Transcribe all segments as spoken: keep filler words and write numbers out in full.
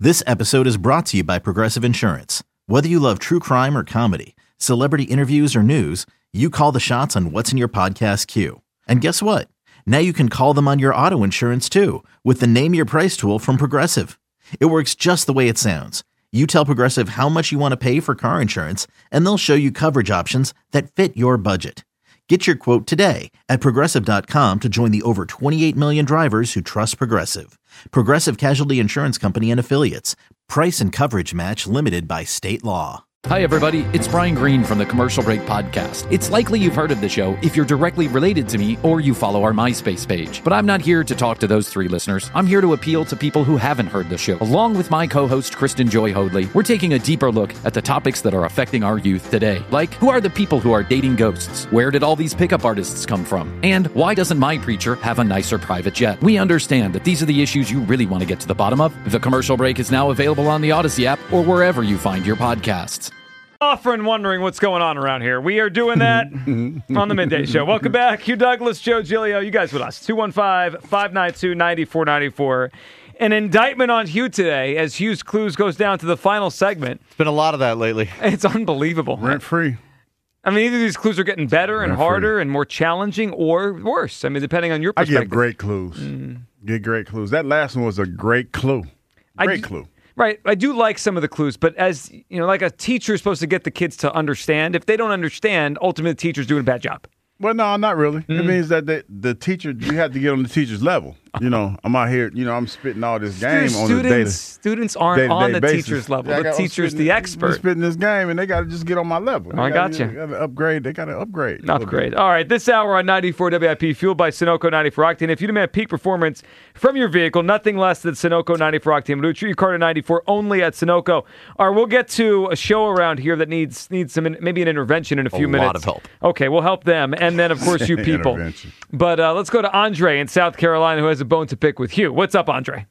This episode is brought to you by Progressive Insurance. Whether you love true crime or comedy, celebrity interviews or news, you call the shots on what's in your podcast queue. And guess what? Now you can call them on your auto insurance too with the Name Your Price tool from Progressive. It works just the way it sounds. You tell Progressive how much you want to pay for car insurance, and they'll show you coverage options that fit your budget. Get your quote today at Progressive dot com to join the over twenty-eight million drivers who trust Progressive. Progressive Casualty Insurance Company and Affiliates. Price and coverage match limited by state law. Hi, everybody. It's Brian Green from the Commercial Break Podcast. It's likely you've heard of the show if you're directly related to me or you follow our MySpace page. But I'm not here to talk to those three listeners. I'm here to appeal to people who haven't heard the show. Along with my co-host, Kristen Joy Hoadley, we're taking a deeper look at the topics that are affecting our youth today. Like, who are the people who are dating ghosts? Where did all these pickup artists come from? And why doesn't my preacher have a nicer private jet? We understand that these are the issues you really want to get to the bottom of. The Commercial Break is now available on the Odyssey app or wherever you find your podcasts. Often wondering what's going on around here. We are doing that on the Midday Show. Welcome back. Hugh Douglas, Joe Giglio, you guys with us. two one five, five nine two, nine four nine four. An indictment on Hugh today as Hugh's Clues goes down to the final segment. It's been a lot of that lately. It's unbelievable. Rent free. I mean, either these clues are getting better and Rent harder free. and more challenging or worse. I mean, depending on your I perspective. give great clues. Mm. Get great clues. That last one was a great clue. Great I, clue. Right. I do like some of the clues, but as, you know, like a teacher is supposed to get the kids to understand. If they don't understand, ultimately the teacher's doing a bad job. Well, no, not really. Mm. It means that the, the teacher, you have to get on the teacher's level. You know, I'm out here, you know, I'm spitting all this game Students, on the data. students aren't day-to-day on the basis. teacher's level. Yeah, I the got- I'm teacher's spitting- the I'm expert. spitting this game, and they got to just get on my level. I They gotcha. They got to upgrade. They got to upgrade. a little Upgrade. bit. All right, this hour on ninety-four W I P, fueled by Sunoco ninety-four Octane. If you demand peak performance from your vehicle, nothing less than Sunoco ninety-four Octane. We'll treat your car to ninety-four only at Sunoco. All right, we'll get to a show around here that needs needs some maybe an intervention in a few A minutes. lot of help. Okay, we'll help them, and then of course you people. Intervention. But uh, let's go to Andre in South Carolina, who has a bone to pick with Hugh. What's up, Andre?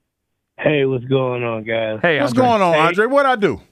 Hey, what's going on, guys? Hey, What's Andre. going on, Hey. Andre? What I do?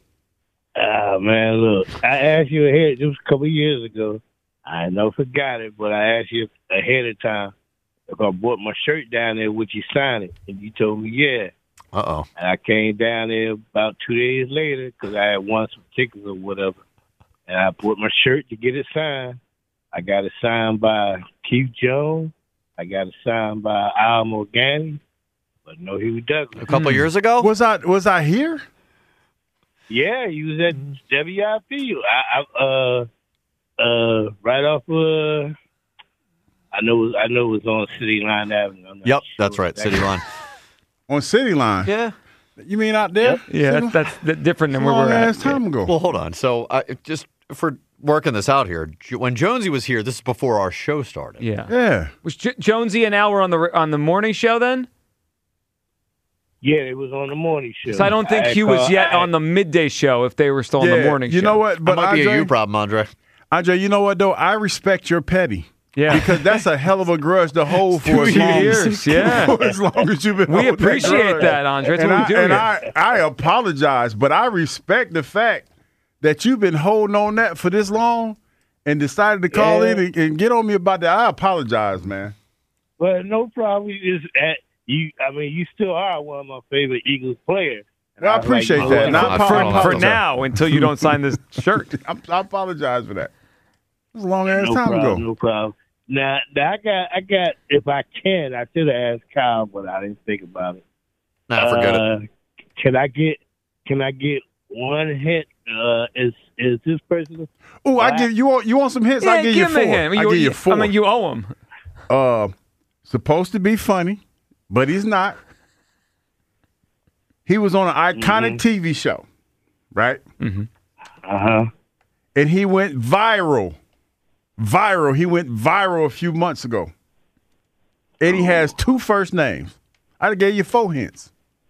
Ah, man, look, I asked you ahead just a couple of years ago. I never forgot it, but I asked you ahead of time if I brought my shirt down there, would you sign it? And you told me, yeah. Uh-oh. And I came down there about two days later because I had won some tickets or whatever. And I brought my shirt to get it signed. I got it signed by Keith Jones. I got it signed by Al Morgani. But no Hugh Douglas. A couple years ago? Was I was I here? Yeah, you was at W I P. I, I uh uh right off uh I know it was, I know it was on City Line Avenue. I'm not Yep, sure that's right. exactly. City Line. On City Line. Yeah, You mean out there? yeah, that's, that's th- different than where Long we're ass at. time ago. Well, hold on. So, I just for working this out here, J- when Jonesy was here, this is before our show started. Yeah. yeah. Was J- Jonesy and Al were on the on the morning show then? Yeah, it was on the morning show. So I don't think I Hugh was call- yet I- on the midday show if they were still on the Yeah, morning you show. know what? That But might be Andre, a you problem, Andre. Andre, you know what though? I respect your petty. Yeah. Because that's a hell of a grudge to hold for Two as long years, yeah. for as long as you've been. We holding appreciate grudge. that, Andre. That's and what I, we do and here. I, I apologize, but I respect the fact that you've been holding on that for this long and decided to call Yeah. in and, and get on me about that. I apologize, man. Well, no problem. You just at you. I mean, you still are one of my favorite Eagles players. Well, I was appreciate like, that. you Now, know, I for, apo- I for apologize. now, until you don't sign this shirt. I, I apologize for that. It was a long ass no time problem, ago. No problem. Now, now I got, I got. If I can, I should have asked Kyle, but I didn't think about it. Nah, forget it. uh, Can I get? Can I get one hint? Uh, is is this person? Oh, I Black? give you want you want some hints? I Yeah, give you give four. him a hint. I You- give you four. I mean, you owe him. Uh, supposed to be funny, but he's not. He was on an iconic Mhm. T V show, right? Uh huh. And he went viral. Viral. He went viral a few months ago. And he has two first names. I gave you four hints.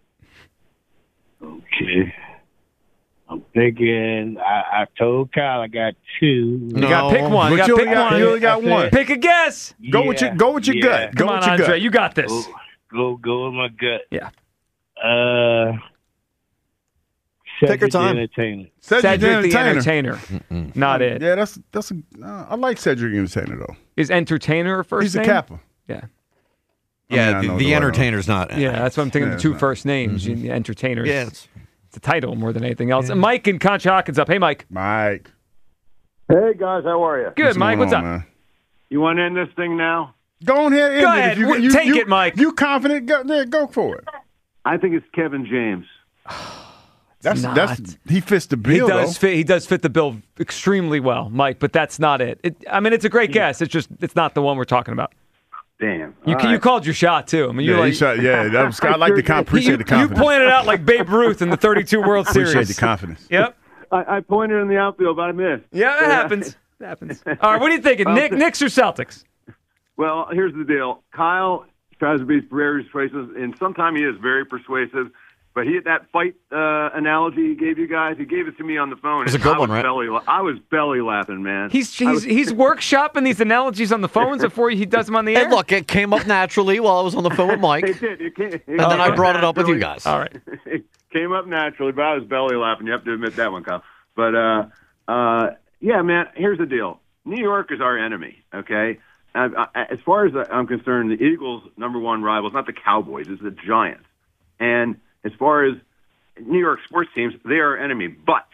Okay. I'm thinking. I, I told Kyle I got two. You got to pick one. You But got you to only pick got, one. you only got I said- one. Pick a guess. Go with your go with your yeah. gut. Go Come on, with your Andre. gut. You got this. Go, go, go with my gut. Yeah. Uh, Take your Cedric time. the Entertainer. Cedric, Cedric the Entertainer. Entertainer. Not it. Yeah, that's that's a. Uh, I like Cedric the Entertainer though. Is Entertainer a first He's a name? Kappa. Yeah. Yeah, I mean, I the, know the Dwight entertainer's not. Yeah, that's what I'm thinking. Yeah, the two it's not. first names, you- the entertainers. Yeah, it's, It's a title more than anything else. And Mike and Conshohockins up. Hey, Mike. Mike. Hey guys, how are you? Good, What's Mike. going What's on, up? Man? You want to end this thing now? Go on here. Go end it. ahead. If you, W- you, take you, it, Mike. You confident? Go, yeah, go for it. I think it's Kevin James. That's not. that's he fits the He bill. does though. fit. He does fit the bill extremely well, Mike. But that's not it. it I mean, it's a great guess. It's just it's not the one we're talking about. Damn. You All you right. called your shot too. I mean, you Yeah, like he shot, yeah, that was, I like the con- appreciate you, the you confidence. pointed out like Babe Ruth in the thirty-two World Series. Appreciate the confidence. Yep. I, I pointed in the outfield, but I missed. Yeah, that happens. That happens. All right, what are you thinking? Well, Nick, Knicks or Celtics? Well, here's the deal. Kyle tries to be very persuasive, and sometimes he is very persuasive. But he that fight uh, analogy he gave you guys, he gave it to me on the phone. It was a and good I one, was right? Belly, I was belly laughing, man. He's I he's, was- he's workshopping these analogies on the phones before he does them on the air. and look, it came up naturally while I was on the phone with Mike, It did. It came, it and then I came brought it up with you naturally. guys. All right. It came up naturally, but I was belly laughing. You have to admit that one, Kyle. But uh, uh, yeah, man. Here's the deal. New York is our enemy. Okay. I, I, as far as I'm concerned, the Eagles' number one rivals, not the Cowboys, it's the Giants. And as far as New York sports teams, they are our enemy. But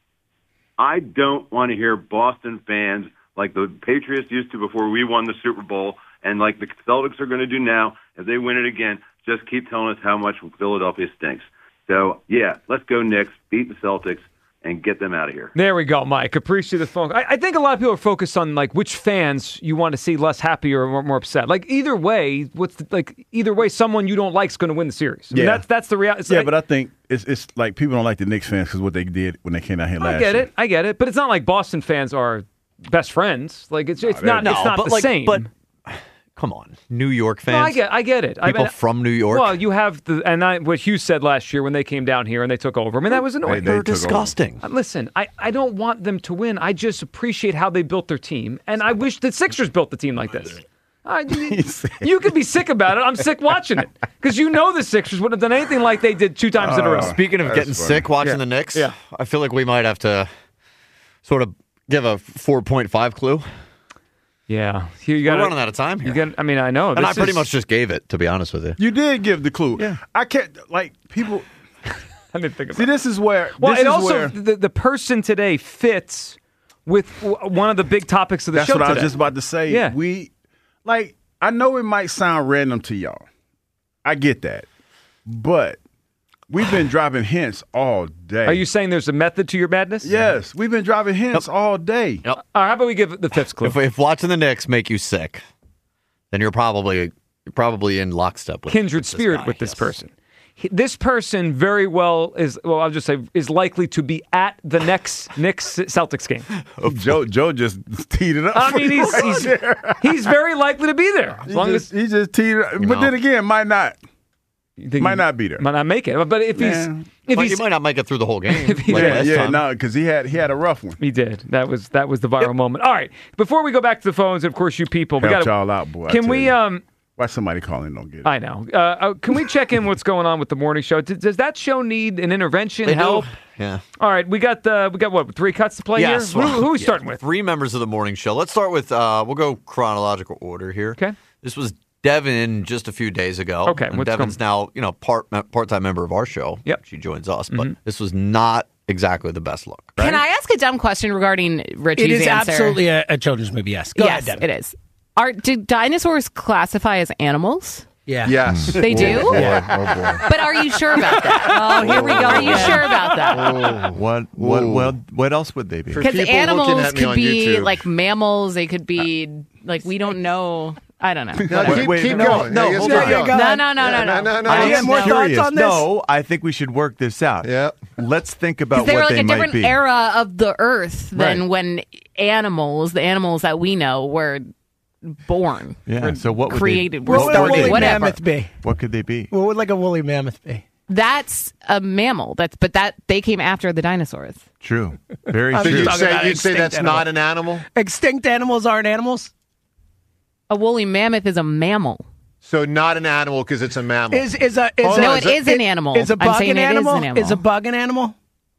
I don't want to hear Boston fans like the Patriots used to before we won the Super Bowl, and like the Celtics are going to do now if they win it again. Just keep telling us how much Philadelphia stinks. So yeah, let's go Knicks, beat the Celtics, and get them out of here. There we go, Mike. Appreciate the phone. I, I think a lot of people are focused on like which fans you want to see less happy or more, more upset. Like either way, what's the, like either way, someone you don't like is going to win the series. I mean, Yeah. that's that's the reality. Yeah, but I think it's it's like people don't like the Knicks fans because what they did when they came out here last I get year. it. I get it. But it's not like Boston fans are best friends. Like it's it's they're- not No, it's not but the like, same. but come on, New York fans. no, I get I get it. I People mean, from New York. Well, you have the and I, what Hughes said last year when they came down here and they took over. I mean, that was annoying. They- They're took over. disgusting. Uh, Listen, I, I don't want them to win. I just appreciate how they built their team, and I wish the Sixers built the team like this. I, you, you could be sick about it. I'm sick watching it because you know the Sixers wouldn't have done anything like they did two times in a row. Speaking of That's getting funny. sick watching Yeah. the Knicks, Yeah. I feel like we might have to sort of give a four point five clue. Yeah, you We're got running out of time here. You got. I mean, I know. and I this pretty is- much just gave it, to be honest with you. You did give the clue. Yeah. I can't like people. I didn't think about See, it. this is where. Well, this it is also where, the, the person today fits with w- one of the big topics of the that's show what I was today. just about to say. Yeah. We like. I know it might sound random to y'all. I get that, but we've been dropping hints all day. Are you saying there's a method to your madness? Yes, we've been dropping hints all day. Yep. All right, how about we give the fifth clue? If, if watching the Knicks make you sick, then you're probably you're probably in lockstep with Kindred with this spirit guy, with this yes. person. He- This person very well is well. I'll just say is likely to be at the next Knicks Celtics game. Joe, Joe just teed it up. I for mean, you he's right he's, there. he's very likely to be there as He long just, as he just teed it up. But know. then again, might not. you think might he not be there. Might not make it. But if Man. he's if But he's you might not make it through the whole game. If he- like Yeah, last yeah, time. no, because he had he had a rough one. he did. That was that was the viral moment. All right, before we go back to the phones, and of course you people, we Helped got y'all out, boy. I Can tell we you. um? Why somebody calling don't get it? I know. Uh, uh, can we check in what's going on with the morning show? Does, does that show need an intervention, They do. help? Yeah. All right, we got the we got what three cuts to play Yes. here. Who, well, who are we yeah, starting with? Three members of the morning show. Let's start with. Uh, we'll go chronological order here. Okay. This was Devin just a few days ago. Okay, And what's Devin's now you know part part time member of our show. Yep. She joins us, but this was not exactly the best look. Can I ask a dumb question regarding Richie's It is answer? absolutely a, a children's movie. Yes. Go yes, ahead, Devin. it is. Are do dinosaurs classify as animals? Yeah. Yes. They do? Oh boy. Oh boy. But are you sure about that? Oh, here we go. Are you sure about that? Oh, what what what what else would they be? Because People animals looking at me could on be YouTube. like mammals. They could be like we don't know. I don't know. No, Whatever. keep, Wait, keep no, going. no, Yeah, hold yes, on. go. Yeah, go No, ahead. no, no, no, no. no, no, I no. have more Curious. thoughts on this. No, I think we should work this out. Yeah. Let's think about Because they were what like they a might different be. era of the Earth than Right. when animals, the animals that we know, were born. Yeah. So what would created. They, Were What would a started. woolly Whatever. mammoth be? what could they be? What would like a woolly mammoth be? That's a mammal. That's but that they came after the dinosaurs. True. Very I'm true. just You talking say, about you'd say extinct that's animal. not an animal? Extinct animals aren't animals. A woolly mammoth is a mammal. So not an animal because it's a mammal. Is is a is Hold a, on, No, is it it- is an animal. Is a I'm bug saying an it is animal? an animal. Is a bug an animal?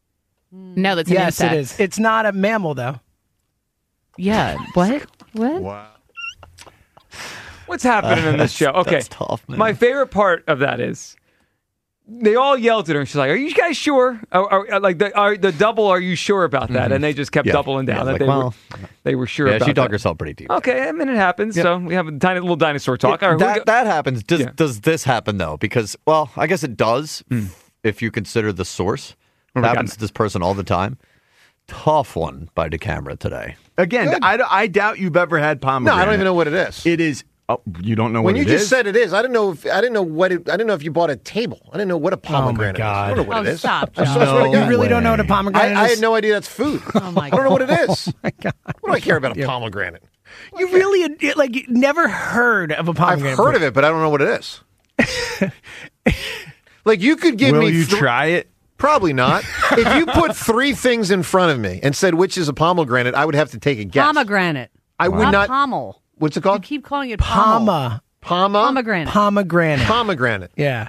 No, that's an Yes, insect. it is. It's not a mammal though. Yeah. What? What? Wow. What's happening in this show? Okay, that's tough, man. My favorite part of that is they all yelled at her. She's like, "Are you guys sure? Are, are, like the are, the double? Are you sure about that?" Mm-hmm. And they just kept Yeah. doubling down Yeah, that like, they well, were they were sure. Yeah, about she dug that. herself pretty deep. Okay, I mean it happens. Yeah. So we have a tiny little dinosaur talk. All right, that we go- that happens. Does Yeah. does this happen though? Because well, I guess it does Mm. if you consider the source. What It do we got happens to this person all the time. Tough one by DeCamera today. Again, I, I doubt you've ever had No, pomegranate. I don't even know what it is. It is. Oh, you don't know when what you it just is? said it is, I didn't know. If, I didn't know what. It, I didn't know if you bought a table. I didn't know what a pomegranate God. is. I don't know what Oh, it is. stop, I, John. swear to You God. really don't know what a I, pomegranate I is? had no idea that's food. Oh, my I don't know what it God. is. my God. What do I care about a Yeah. pomegranate? You really like never heard of a I've pomegranate? heard of it, but I don't know what it is. Like you could give Will me. you th- try it? Probably not. If you put three things in front of me and said which is a pomegranate, I would have to take a guess. Pomegranate. I would Not not. pommel. What's it You called? keep calling it pommel. Pama. Pama. Pomegranate. Pomegranate. Pomegranate. Yeah.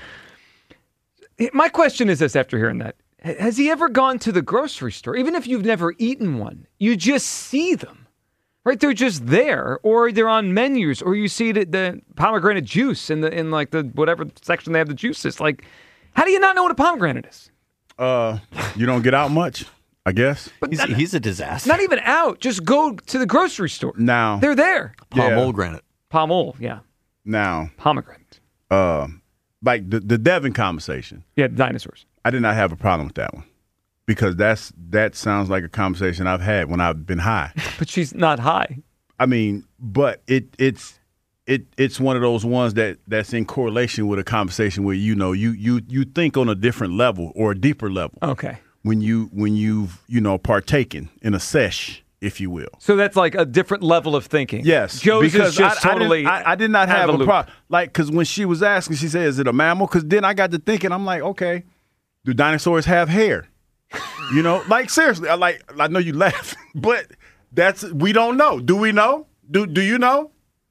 My question is this: after hearing that, H- has he ever gone to the grocery store, even if you've never eaten one? You just see them, right? They're just there, or they're on menus, or you see the, the pomegranate juice in the in like the whatever section they have the juices. Like, how do you not know what a pomegranate is? Uh, you don't get out much, I guess. He's, he's a disaster. Not even out. Just go to the grocery store. Now, They're there. yeah. Pomegranate. Pomel, yeah, Now, pomegranate. uh, like the the Devin conversation, Yeah, dinosaurs. I did not have a problem with that one because that's that sounds like a conversation I've had when I've been high. But she's not high. I mean, but it it's it it's one of those ones that that's in correlation with a conversation where you know you you you think on a different level or a deeper level Okay. when you when you've you know partaken in a sesh, if you will. So that's like a different level of thinking. Yes, Joe's because is just I, totally. I, didn't, I, I did not out have of a the loop. problem. Like, because when she was asking, she said, "Is it a mammal?" Because then I got to thinking, I'm like, okay, do dinosaurs have hair? You know, like seriously, I like. I know you laugh, but that's we don't know. Do we know? Do Do you know?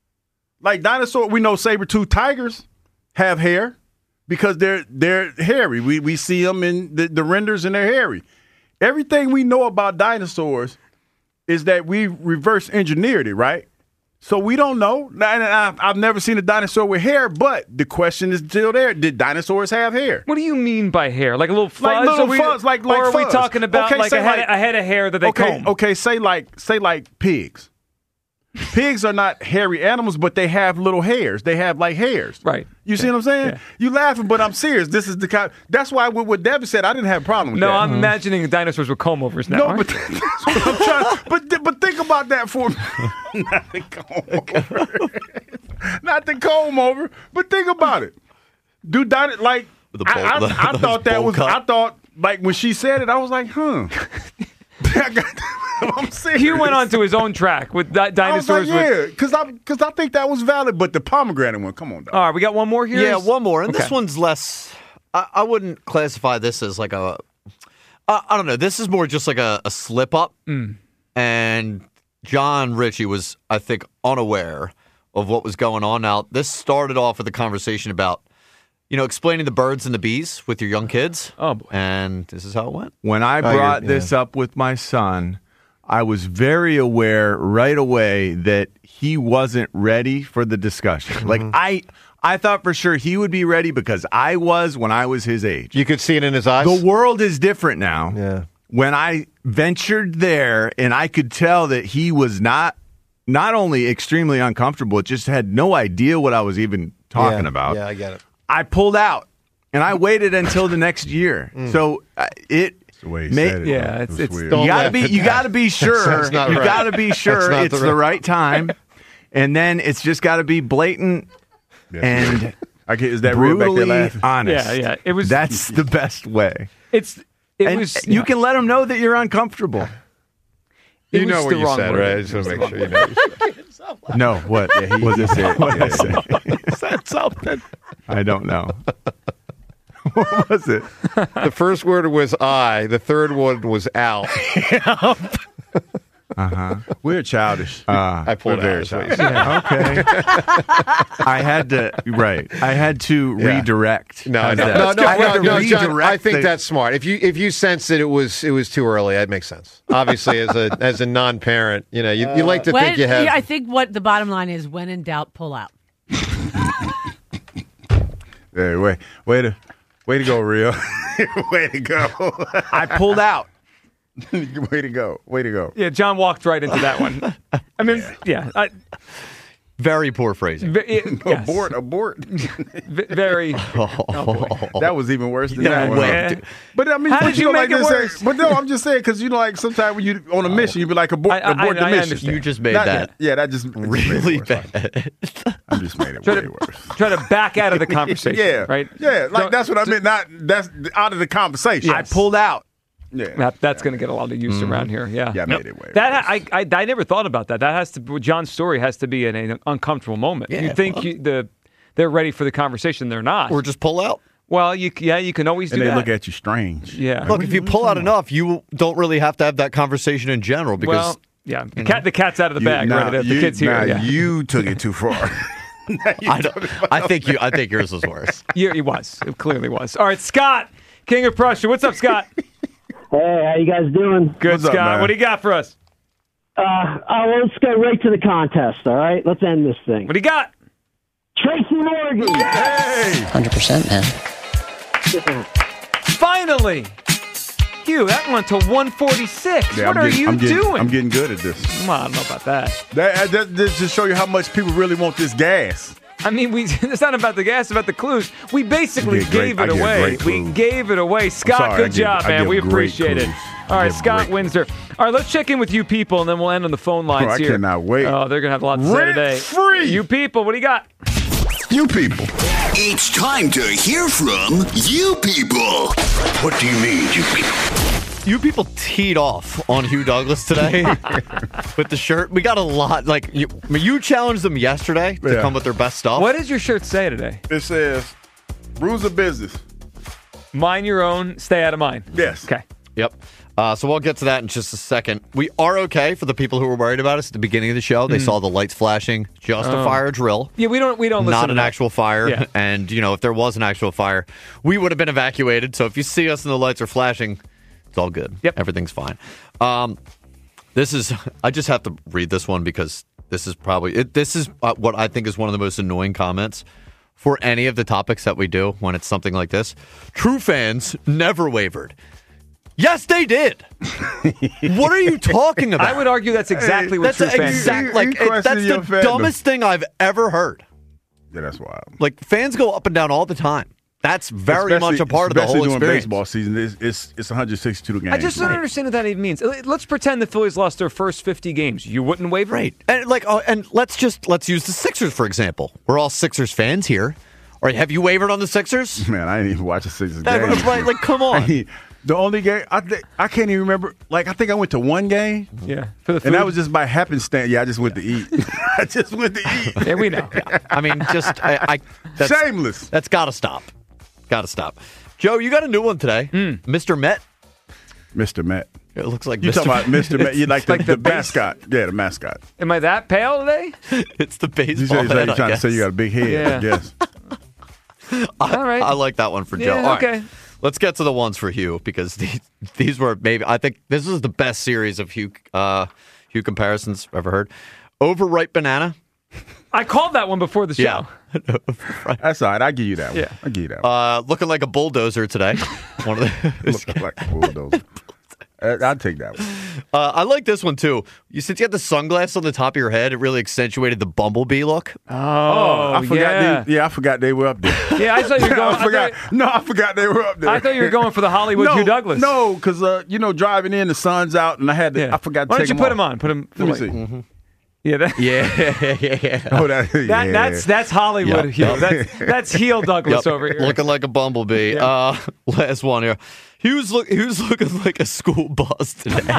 Like dinosaur, we know saber-toothed tigers have hair because they're they're hairy. We we see them in the, the renders and they're hairy. Everything we know about dinosaurs is that we reverse engineered it, right? So we don't know. And I've, I've never seen a dinosaur with hair, but the question is still there. Did dinosaurs have hair? What do you mean by hair? Like a little fuzz? Like little Are we- fuzz, like, like Or are we fuzz. talking about Okay, like a say head, like- a head of hair that they okay, comb? okay, say like say like pigs. Pigs are not hairy animals, but they have little hairs. They have like hairs. Right. You see what I'm saying? Yeah. You laughing, but I'm serious. This is the kind. That's why with what Devin said, I didn't have a problem with No, that. I'm imagining dinosaurs with comb overs now. No, aren't but they? that's what I'm trying. But th- but think about that for not the comb over, not the comb over. But think about it. Do dino like The I, bowl- I, the- I those thought that bowl was. cut. I thought like when she said it, I was like, huh. I got, I'm serious. He went on to his own track with di- I was dinosaurs. like, with, yeah, because I because I think that was valid. But the pomegranate one, come on, dog. All right, we got one more here. Yeah, one more, and this Okay. one's less. I, I wouldn't classify this as like a. I, I don't know. This is more just like a, a slip up, Mm. and John Ritchie was, I think, unaware of what was going on. Now, this started off with a conversation about, you know, explaining the birds and the bees with your young kids. Oh, boy. And this is how it went. When I you're- brought yeah. this up with my son, I was very aware right away that he wasn't ready for the discussion. Like I I thought for sure he would be ready because I was when I was his age. You could see it in his eyes. The world is different now. Yeah. When I ventured there and I could tell that he was not not only extremely uncomfortable, just had no idea what I was even talking Yeah, about. Yeah, I get it. I pulled out and I waited until the next year. So uh, it The way he may- said it, Yeah, it it's- was it's- weird. Don't you gotta laugh be at you that. gotta be sure. That's not you right. gotta be sure not it's the the right- right time. And then it's just gotta be blatant and I get, is that real back there brutally laughing? honest. Yeah, yeah. It was. That's the best way. It's. It and was. you yeah. can let them know that you're uncomfortable. It You was know the what you wrong said, word. right? I just want to make sure you know. No, what? Yeah, he, what did I say? What did I say? Is that something? I don't know. What was it? The first word was I. The third one was out. Uh-huh. We're childish. Uh, I pulled we're very out. childish. Yeah, okay. I had to right. I had to Yeah. redirect. No, How's no, that? no, no, I had no, to no, John, redirect I think the- that's smart. If you if you sense that it was it was too early, that makes sense. Obviously, as a as a non parent, you know, you, you like to When- think you have. yeah, I think what the bottom line is: when in doubt, pull out. Hey, wait, way to, way to go, Real. Way to go. I pulled out. Way to go. Way to go. Yeah, John walked right into that one. I mean, yeah. I, Very poor phrasing. ve- it- yes. Abort, abort. V- very. That was even worse than Yeah, that one. yeah. But I mean, How but did you know, make like it they say- worse? but no, I'm just saying because you know, like sometimes when you on a mission, you be like abort, I- I- abort I the mission. understand. You just made Not- that Yeah, that just really just made it worse. bad. I just made it Try way to, worse. try to back out of the conversation. Yeah, Right? Yeah, like Don't- that's what I meant. Not that's out of the conversation. I pulled out. Yeah, That, that's going to get a lot of use around here. Yeah. yeah, I made it way. That I, I I never thought about that. That has to John's story has to be in an uncomfortable moment. Yeah, you think well. you, the they're ready for the conversation, they're not. Or just pull out. well, you yeah, you can always and do they that. look at you strange. yeah. Look, if you pull out enough, you don't really have to have that conversation in general because well, yeah, the cat the cat's out of the You- bag. nah, right? The, the you- kid's here. nah, yeah. you took it too far. I, don't, I think you. I think yours was worse. Yeah, it was. It clearly was. All right, Scott, King of Prussia. What's up, Scott? Hey, how you guys doing? Good, What's up, Scott. man? What do you got for us? Uh, uh, let's go right to the contest, all right? Let's end this thing. What do you got? Tracy Morgan! Hey, one hundred percent, man. Finally, Hugh. That went to one forty-six. Yeah, what I'm are getting- you I'm getting, doing? I'm getting good at this. Come on, I don't know about that. That, that, that just show you how much people really want this gas. I mean, we it's not about the gas, it's about the clues. We basically You get great- gave I it get away. great We clues. gave it away. Scott, sorry, I good give- job, I man. give We great appreciate it. clues. All I right, give Scott great Windsor. All right, let's check in with you people, and then we'll end on the phone lines Oh, I here. cannot wait. Oh, they're going to have a lot to say Rent today. free. You people, what do you got? You people. It's time to hear from you people. What do you mean, you people? You people teed off on Hugh Douglas today with the shirt. We got a lot. Like you, I mean, you challenged them yesterday to Yeah. come with their best stuff. What does your shirt say today? It says, rules of business. Mind your own, stay out of mine. Yes. Okay. Yep. Uh, so we'll get to that in just a second. We are okay for the people who were worried about us at the beginning of the show. They saw the lights flashing, just a Oh. fire drill. Yeah, we don't we don't listen Not to an that. actual fire. Yeah. And, you know, if there was an actual fire, we would have been evacuated. So if you see us and the lights are flashing, it's all good. Yep. Everything's fine. Um, this is, I just have to read this one because this is probably, it, this is uh, what I think is one of the most annoying comments for any of the topics that we do when it's something like this. True fans never wavered. Yes, they did. What are you talking about? I would argue that's exactly what that's true a fans exact, do. like, You it- that's question the your fandom. dumbest thing I've ever heard. Yeah, that's wild. Like, fans go up and down all the time. That's very Especially- much a part of the especially whole during experience. baseball season. It's, it's, it's one hundred sixty-two games. I just don't understand what that even means. Let's pretend the Phillies lost their first fifty games. You wouldn't waver? Right. And like, oh, and let's just let's use the Sixers for example. We're all Sixers fans here. Or have you wavered on the Sixers? Man, I didn't even watch the Sixers That- game. right, like, come on. I mean, the only game I think I can't even remember. Like I think I went to one game. Yeah, for the food. And that was just by happenstance. Yeah, I just went to eat. I just went to eat. Yeah, we know. I mean, just I, I that's, Shameless. That's got to stop. Got to stop. Joe, you got a new one today, Mister Met. Mister Met. It looks like You Mister talking about Mister Met? You like It's the, like the the base- mascot? Yeah, the mascot. Am I that pale today? It's the You baseball said head, you're I trying to guess. say you got a big head. Yeah. I guess. I, All right. I like that one for Joe. Yeah, All right. okay. Let's get to the ones for Hugh because these, these were maybe I think this is the best series of Hugh uh, Hugh comparisons I've ever heard. Overripe banana. I called that one before the show. Yeah. That's all right. I give you that one. Yeah. I give you that one. Uh, looking like a bulldozer today. One of the, Looking like a bulldozer. Uh, I'd take that one. uh, I like this one too. You since you had the sunglasses on the top of your head, it really accentuated the bumblebee look. Oh, I forgot. yeah. They, yeah, I forgot they were up there. Yeah, I thought you were going. I forgot. thought, no, I forgot they were up there. I thought you were going for the Hollywood no, Hugh Douglas. No, because uh, you know, driving in, the sun's out, and I had to. Yeah. I forgot. To Why don't take you them put off. him on? Put him. Let me like- see. Mm-hmm. Yeah, that, Yeah, yeah, yeah. Oh, that, that yeah. that's that's Hollywood Yep. Hugh. That's that's heel Douglas Yep. over here. Looking like a bumblebee. Yeah. Uh, last one here. He was look. He was looking like a school bus today.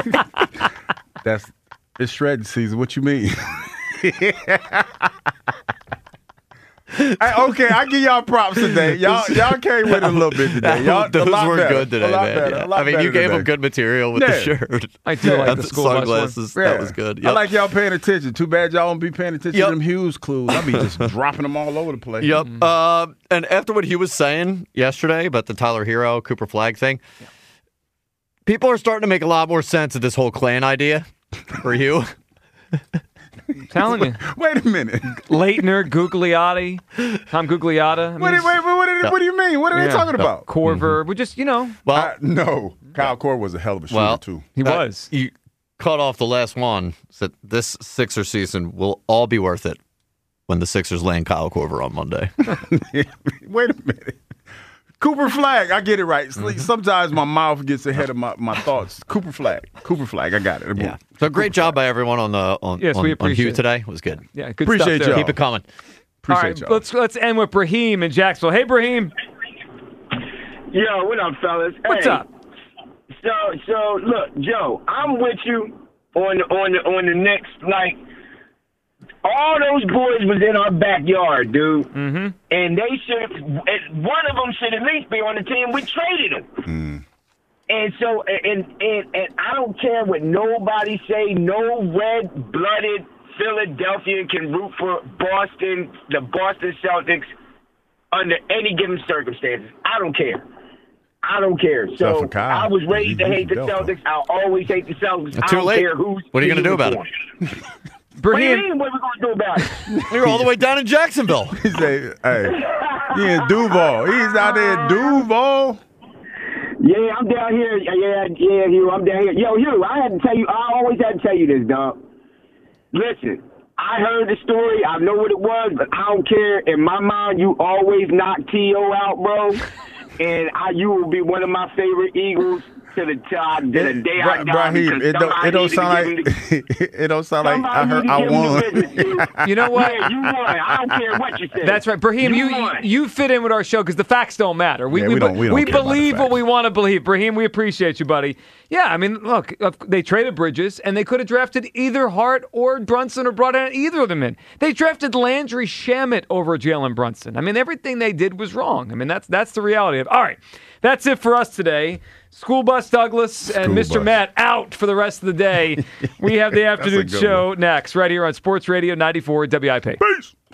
Hey, okay, I give y'all props today. Y'all, y'all came with it a little bit today. Y'all, Those a lot were better. good today, a lot man. Better, Yeah. a lot I mean, you better gave today. them good material with Yeah. the shirt. I do like And the school bus one. sunglasses. Yeah. That was good. I Yep. like y'all paying attention. Too bad y'all don't be paying attention Yep. to them Hughes clues. I'll be just dropping them all over the place. Yep. Uh, and after what he was saying yesterday about the Tyler Hero, Cooper Flag thing, people are starting to make a lot more sense of this whole clan idea for you. I'm telling you. Wait a minute. Leitner, Gugliotti, Tom Gugliotta. I mean, Wait, wait, wait, what, are- what do you mean? What are they yeah. talking about? Corver. We just, you know. Well, I- no. Kyle Korver was a hell of a shooter, well, too. He that- was. You cut off the last one. Said this Sixer season will all be worth it when the Sixers land Kyle Korver on Monday. Wait a minute. Cooper Flag, I get it right. Mm-hmm. Sometimes my mouth gets ahead of my, my thoughts. Cooper Flag. Cooper Flag, I got it. Yeah. So great job by everyone on the on, Yes, on, we on appreciate Hugh it. today. It was good. Yeah, good Appreciate stuff there. y'all. Keep it coming. Appreciate All right, y'all. let's let's end with Brahim in Jacksonville. Hey, Brahim. Yo, what up, fellas? What's hey, up? So, so look, Joe, I'm with you on the on the on the next. Like, all those boys was in our backyard, dude, mm-hmm. and they should. One of them should at least be on the team. We traded him. Mm. And so, and, and and I don't care what nobody say. No red-blooded Philadelphia can root for Boston, the Boston Celtics, under any given circumstances. I don't care. I don't care. Except So for Kyle. I was raised to He's hate the Philadelphia. Celtics. I'll always hate the Celtics. I Too don't late. care who's. What are you going to do team about it's it? on. What do you Brahim. mean? What are we going to do about it? You're all the way down in Jacksonville. He say, hey, he in Duval. He's out there in Duval. Yeah, I'm down here. Yeah, yeah, Hugh, I'm down here. Yo, Hugh, I had to tell you. I always had to tell you this, dog. Listen, I heard the story. I know what it was, but I don't care. In my mind, you always knock T O out, bro. And I, you will be one of my favorite Eagles to the, to, to the day I die. Brahim, it don't, it don't sound like it don't sound like I heard I won. You know what? Yeah, you won. I don't care what you say. That's right, Brahim. You You you, won. you fit in with our show because the facts don't matter. We Yeah, we, we don't- we don't care about the believe what facts. we want to believe. Brahim, we appreciate you, buddy. Yeah, I mean, look, uh, they traded Bridges, and they could have drafted either Hart or Brunson or brought in either of them in. They drafted Landry Shamet over Jalen Brunson. I mean, everything they did was wrong. I mean, that's that's the reality of it. All right, that's it for us today. School Bus Douglas and School Mister Bus. Matt out for the rest of the day. We have the afternoon good show next, right here on Sports Radio ninety-four W I P. Peace.